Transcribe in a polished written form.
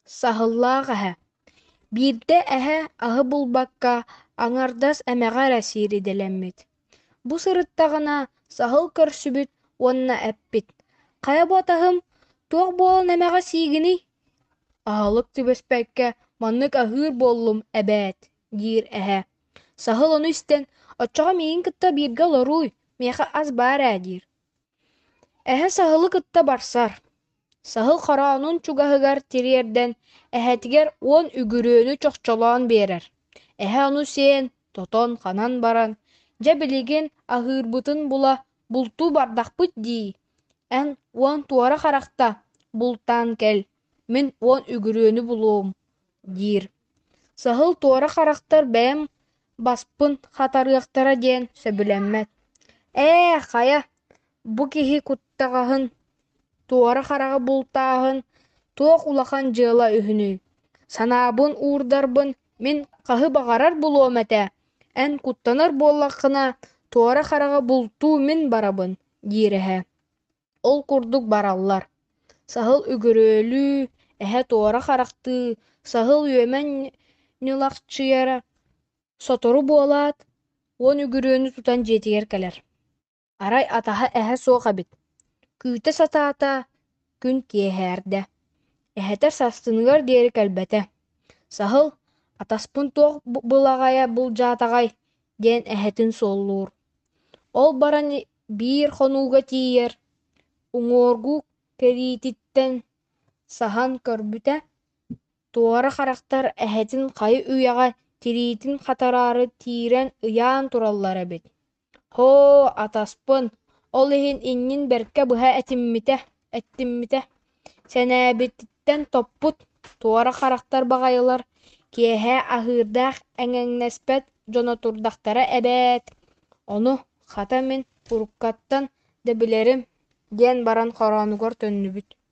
Сахыллаах әһә. Биирдэ эһэ аһы булбакка аҥардас эмэҕэ сиир иделэммит. Бу сырыттаҕына саһыл көрсүбүт уонна эппит. Хая буотаһым, туох буолан эмэҕэ сиигини? Аһылык түбэспэккэ маннык аһыыр буоллум эбээт, диир эһэ. Саһыл ону истэн, оччоҕо миигин кытта бииргэ олоруй, миэхэ ас баар ээ диир. Эһэ саһылы кытта барсар. Саһыл хороонун чугаһыгар тириэрдэн эһэтигэр уон үгүрүөнү чохчолоон биэрэр. Эһэ ону сиэн, тотон, ханан баран, дьэ билигин аһыырбытын була бултуу бардахпыт дии. Эн уон туора харахта, бултаан кэл, мин уон үгүрүөнү булуум, диир. Саһыл туора харахтар бэйэм баспын хатарыахтара диэн сөбүлэммэт. Хая, бу киһи куттаҕаһын туора хараҕа бултааһын туох улахан дьыала үһүнүй. Санаабын уурдарбын мин хаһы баҕарар булуом этэ, эн куттанар буоллаххына туора хараҕа бултуу мин барабын, диир эһэ. Ол курдук бараллар. Саһыл үгүрөөлүү, эһэ туора харахтыы, саһыл үөмэн ньылахчыйара сотору буолаат, уон үгүрөөнү тутан дьиэтигэр кэлэр. Арай атаһа эһэ суох эбит. Күүтэ сатаата күн киэһээрдэ. Эһэтэр састыныгар диэри кэлбэтэ. Саһыл атаспын туох былаҕайа булдьаатаҕай диэн эһэтин суоллуур. Ол баран биир хонууга тиийэр, уҥуоргуу кэриититтэн саһан көрбүтэ, туора харахтар эһэтин хайы үйэҕэ тириитин хатараары тиирэн ыяан тураллар эбит. Хоо, атаспын, ол иһин иннин бэркэ быһа эттиммитэ, сэнээбиттэн топпут туора харахтар баҕайылар киэһэ аһыырдаах эҥэҥнэспэт дьоно турдахтара эбээт. Ону хата мин уруккаттан да билэрим диэн баран хороонугар төннүбүт.